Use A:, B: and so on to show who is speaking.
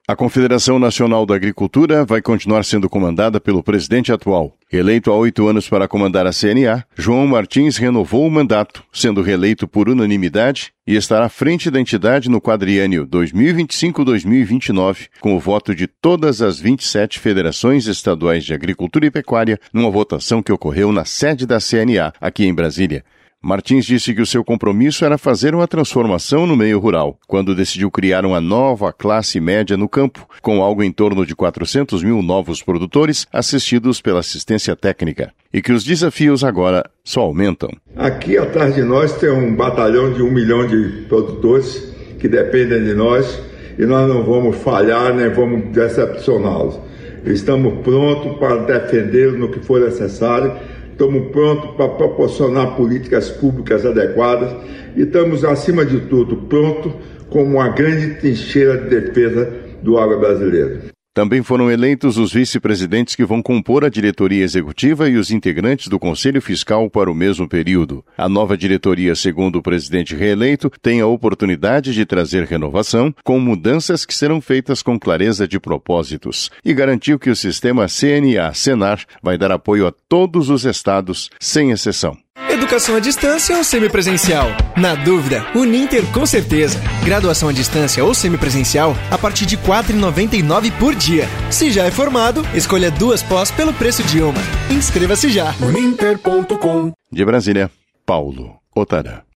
A: A Confederação Nacional da Agricultura vai continuar sendo comandada pelo presidente atual. Eleito há 8 anos para comandar a CNA, João Martins renovou o mandato, sendo reeleito por unanimidade e estará à frente da entidade no quadriênio 2025-2029, com o voto de todas as 27 federações estaduais de agricultura e pecuária, numa votação que ocorreu na sede da CNA, aqui em Brasília. Martins disse que o seu compromisso era fazer uma transformação no meio rural, quando decidiu criar uma nova classe média no campo, com algo em torno de 400 mil novos produtores assistidos pela assistência técnica, e que os desafios agora só aumentam.
B: Aqui atrás de nós tem um batalhão de 1 milhão de produtores que dependem de nós, e nós não vamos falhar nem vamos decepcioná-los. Estamos prontos para defendê-los no que for necessário. Estamos prontos para proporcionar políticas públicas adequadas e estamos, acima de tudo, prontos como uma grande trincheira de defesa do agro brasileiro.
A: Também foram eleitos os vice-presidentes que vão compor a diretoria executiva e os integrantes do Conselho Fiscal para o mesmo período. A nova diretoria, segundo o presidente reeleito, tem a oportunidade de trazer renovação, com mudanças que serão feitas com clareza de propósitos, e garantiu que o sistema CNA-Senar vai dar apoio a todos os estados, sem exceção.
C: Educação à distância ou semipresencial? Na dúvida, Uninter com certeza. Graduação à distância ou semipresencial a partir de R$ 4,99 por dia. Se já é formado, escolha 2 pós pelo preço de uma. Inscreva-se já.
D: Uninter.com.
A: De Brasília, Paulo Otara.